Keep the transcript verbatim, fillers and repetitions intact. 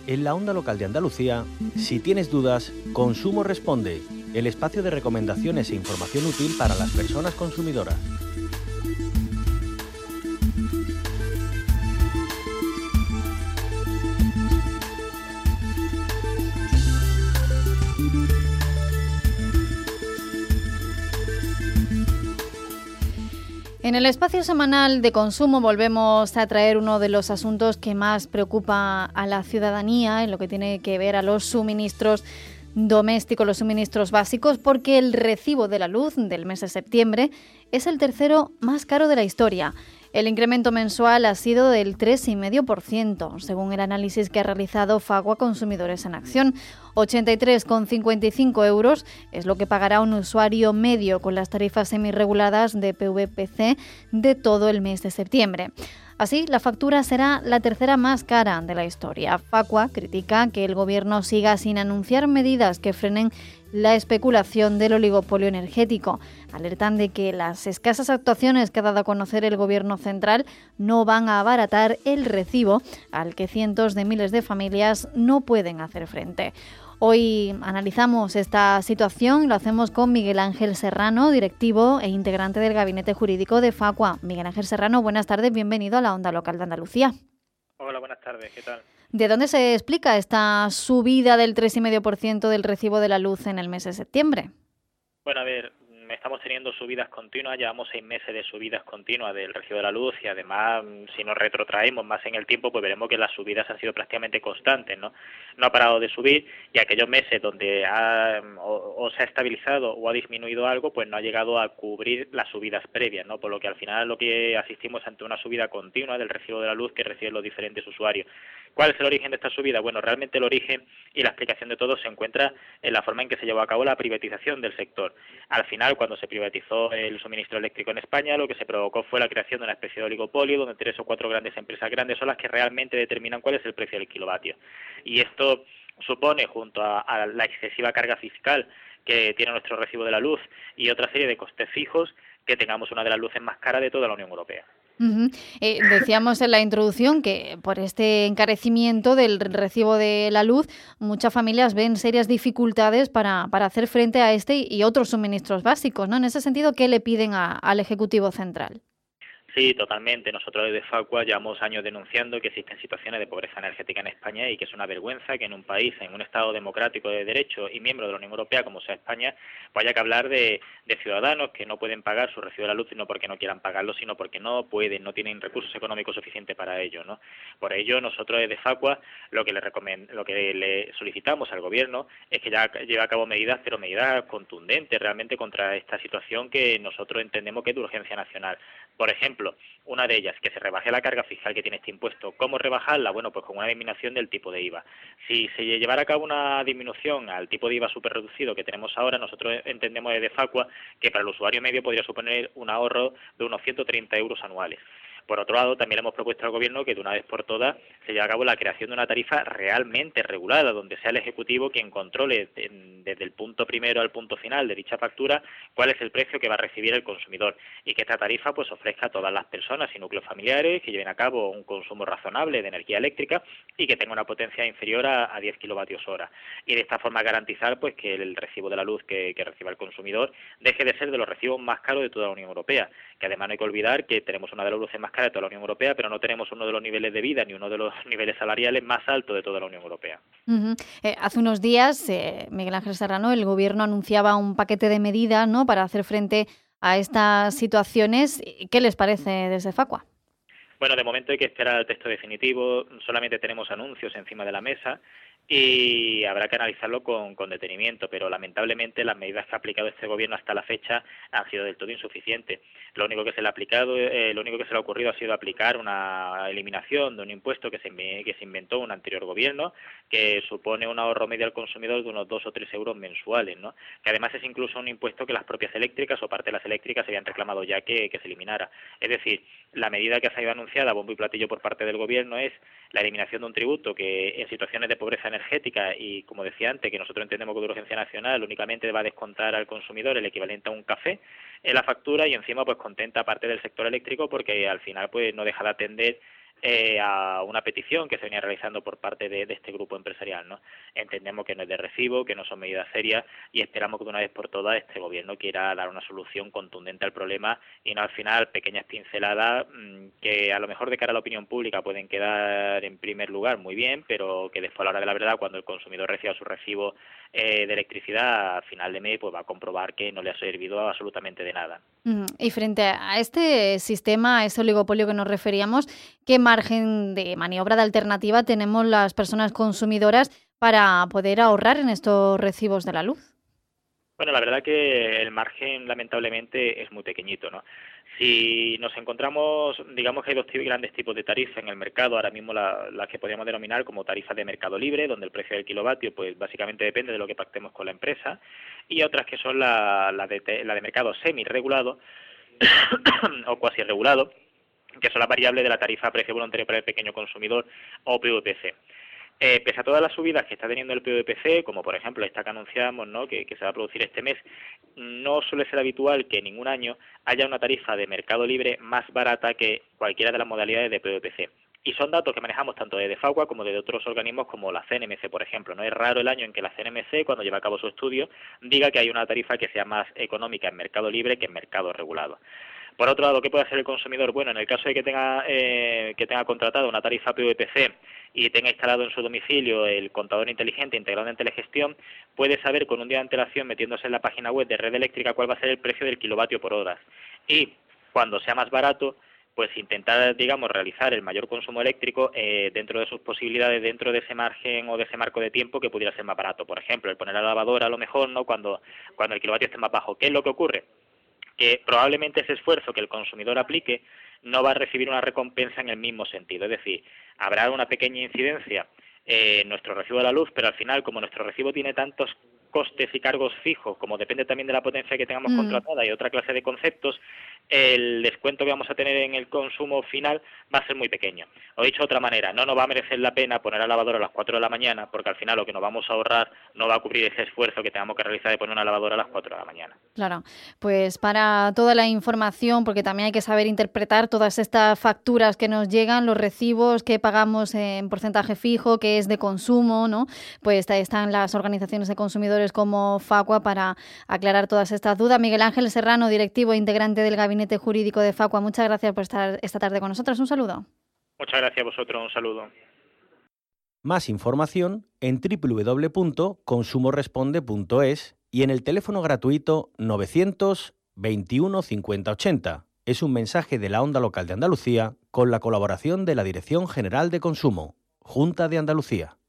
En la onda local de Andalucía, si tienes dudas, Consumo Responde, el espacio de recomendaciones e información útil para las personas consumidoras. En el espacio semanal de consumo volvemos a traer uno de los asuntos que más preocupa a la ciudadanía en lo que tiene que ver a los suministros domésticos, los suministros básicos, porque el recibo de la luz del mes de septiembre es el tercero más caro de la historia. El incremento mensual ha sido del tres coma cinco por ciento, según el análisis que ha realizado Facua Consumidores en Acción. ochenta y tres coma cincuenta y cinco euros es lo que pagará un usuario medio con las tarifas semirreguladas de P V P C de todo el mes de septiembre. Así, la factura será la tercera más cara de la historia. Facua critica que el Gobierno siga sin anunciar medidas que frenen la especulación del oligopolio energético. Alertan de que las escasas actuaciones que ha dado a conocer el Gobierno central no van a abaratar el recibo al que cientos de miles de familias no pueden hacer frente. Hoy analizamos esta situación y lo hacemos con Miguel Ángel Serrano, directivo e integrante del Gabinete Jurídico de Facua. Miguel Ángel Serrano, buenas tardes, bienvenido a la Onda Local de Andalucía. Hola, buenas tardes, ¿qué tal? ¿De dónde se explica esta subida del tres coma cinco por ciento del recibo de la luz en el mes de septiembre? Bueno, a ver, estamos teniendo subidas continuas, llevamos seis meses de subidas continuas del recibo de la luz y además, si nos retrotraemos más en el tiempo, pues veremos que las subidas han sido prácticamente constantes, ¿no? No ha parado de subir y aquellos meses donde ha, o, o se ha estabilizado o ha disminuido algo, pues no ha llegado a cubrir las subidas previas, ¿no? Por lo que al final lo que asistimos ante una subida continua del recibo de la luz que reciben los diferentes usuarios. ¿Cuál es el origen de esta subida? Bueno, realmente el origen y la explicación de todo se encuentra en la forma en que se llevó a cabo la privatización del sector. Al final, cuando se privatizó el suministro eléctrico en España, lo que se provocó fue la creación de una especie de oligopolio donde tres o cuatro grandes empresas grandes son las que realmente determinan cuál es el precio del kilovatio. Y esto supone, junto a, a la excesiva carga fiscal que tiene nuestro recibo de la luz y otra serie de costes fijos, que tengamos una de las luces más caras de toda la Unión Europea. Uh-huh. Eh, decíamos en la introducción que por este encarecimiento del recibo de la luz, muchas familias ven serias dificultades para, para hacer frente a este y otros suministros básicos, ¿no? En ese sentido, ¿qué le piden a, al Ejecutivo Central? Sí, totalmente. Nosotros desde Facua llevamos años denunciando que existen situaciones de pobreza energética en España y que es una vergüenza que en un país, en un Estado democrático de derecho y miembro de la Unión Europea como sea España, vaya que hablar de, de ciudadanos que no pueden pagar su recibo de la luz no porque no quieran pagarlo, sino porque no pueden, no tienen recursos económicos suficientes para ello, ¿no? Por ello, nosotros desde Facua lo que le recomend- lo que le solicitamos al Gobierno es que ya lleve a cabo medidas, pero medidas contundentes realmente contra esta situación que nosotros entendemos que es de urgencia nacional. Por ejemplo, una de ellas, que se rebaje la carga fiscal que tiene este impuesto. ¿Cómo rebajarla? Bueno, pues con una disminución del tipo de I V A. Si se llevara a cabo una disminución al tipo de I V A súper reducido que tenemos ahora, nosotros entendemos desde Facua que para el usuario medio podría suponer un ahorro de unos ciento treinta euros anuales. Por otro lado, también le hemos propuesto al Gobierno que de una vez por todas se lleve a cabo la creación de una tarifa realmente regulada, donde sea el Ejecutivo quien controle desde el punto primero al punto final de dicha factura cuál es el precio que va a recibir el consumidor y que esta tarifa pues ofrezca a todas las personas y núcleos familiares que lleven a cabo un consumo razonable de energía eléctrica y que tenga una potencia inferior a, a diez kilovatios hora. Y de esta forma garantizar pues que el recibo de la luz que, que reciba el consumidor deje de ser de los recibos más caros de toda la Unión Europea, que además no hay que olvidar que tenemos una de las luces más caras de toda la Unión Europea, pero no tenemos uno de los niveles de vida ni uno de los niveles salariales más altos de toda la Unión Europea. Uh-huh. Eh, hace unos días, eh, Miguel Ángel Serrano, el Gobierno anunciaba un paquete de medidas, ¿no?, para hacer frente a estas situaciones. ¿Qué les parece desde Facua? Bueno, de momento hay que esperar al texto definitivo, solamente tenemos anuncios encima de la mesa y habrá que analizarlo con, con detenimiento, pero lamentablemente las medidas que ha aplicado este Gobierno hasta la fecha han sido del todo insuficientes. Lo único que se le ha aplicado, eh, lo único que se le ha ocurrido ha sido aplicar una eliminación de un impuesto que se, que se inventó un anterior Gobierno, que supone un ahorro medio al consumidor de unos dos o tres euros mensuales, ¿no? Que además es incluso un impuesto que las propias eléctricas o parte de las eléctricas habían reclamado ya que, que se eliminara. Es decir, la medida que ha sido anunciada a bombo y platillo por parte del Gobierno es la eliminación de un tributo que en situaciones de pobreza energética y, como decía antes, que nosotros entendemos que de urgencia nacional únicamente va a descontar al consumidor el equivalente a un café en la factura y encima pues contenta parte del sector eléctrico porque al final pues no deja de atender eh, a una petición que se venía realizando por parte de, de este grupo empresarial, ¿no? Entendemos que no es de recibo, que no son medidas serias y esperamos que de una vez por todas este gobierno quiera dar una solución contundente al problema y no al final pequeñas pinceladas mmm, que a lo mejor de cara a la opinión pública pueden quedar en primer lugar muy bien, pero que después a la hora de la verdad, cuando el consumidor reciba su recibo eh, de electricidad a final de mes, pues va a comprobar que no le ha servido absolutamente de nada. Mm, y frente a este sistema, a ese oligopolio que nos referíamos, ¿qué margen de maniobra de alternativa tenemos las personas consumidoras para poder ahorrar en estos recibos de la luz? Bueno, la verdad que el margen lamentablemente es muy pequeñito, ¿no? Si nos encontramos, digamos que hay dos grandes tipos de tarifas en el mercado, ahora mismo las la que podríamos denominar como tarifas de mercado libre, donde el precio del kilovatio pues básicamente depende de lo que pactemos con la empresa, y otras que son la, la, de, la de mercado semi-regulado o cuasi regulado, que son las variables de la tarifa precio voluntario para el pequeño consumidor o P V P C. Eh, pese a todas las subidas que está teniendo el P V P C, como por ejemplo esta que anunciamos, ¿no?, que, que se va a producir este mes, no suele ser habitual que ningún año haya una tarifa de mercado libre más barata que cualquiera de las modalidades de P V P C. Y son datos que manejamos tanto desde Facua como desde otros organismos como la C N M C, por ejemplo. No es raro el año en que la C N M C, cuando lleva a cabo su estudio, diga que hay una tarifa que sea más económica en mercado libre que en mercado regulado. Por otro lado, ¿qué puede hacer el consumidor? Bueno, en el caso de que tenga eh, que tenga contratado una tarifa P V P C y tenga instalado en su domicilio el contador inteligente integrado en Telegestión, puede saber con un día de antelación, metiéndose en la página web de Red Eléctrica, cuál va a ser el precio del kilovatio por hora. Y cuando sea más barato, pues intentar, digamos, realizar el mayor consumo eléctrico eh, dentro de sus posibilidades, dentro de ese margen o de ese marco de tiempo que pudiera ser más barato. Por ejemplo, el poner la lavadora a lo mejor, ¿no?, cuando, cuando el kilovatio esté más bajo. ¿Qué es lo que ocurre? Que probablemente ese esfuerzo que el consumidor aplique no va a recibir una recompensa en el mismo sentido. Es decir, habrá una pequeña incidencia en nuestro recibo de la luz, pero al final, como nuestro recibo tiene tantos costes y cargos fijos, como depende también de la potencia que tengamos mm. contratada y otra clase de conceptos, el descuento que vamos a tener en el consumo final va a ser muy pequeño. O dicho de otra manera, no nos va a merecer la pena poner la lavadora a las cuatro de la mañana, porque al final lo que nos vamos a ahorrar no va a cubrir ese esfuerzo que tengamos que realizar de poner una lavadora a las cuatro de la mañana. Claro, pues para toda la información, porque también hay que saber interpretar todas estas facturas que nos llegan, los recibos que pagamos en porcentaje fijo, que es de consumo, ¿no? Pues están las organizaciones de consumidores como Facua para aclarar todas estas dudas. Miguel Ángel Serrano, directivo e integrante del Gabinete Jurídico de Facua, muchas gracias por estar esta tarde con nosotros. Un saludo. Muchas gracias a vosotros. Un saludo. Más información en doble u doble u doble u punto consumo responde punto es y en el teléfono gratuito novecientos veintiuno cincuenta ochenta. Es un mensaje de la Onda Local de Andalucía con la colaboración de la Dirección General de Consumo, Junta de Andalucía.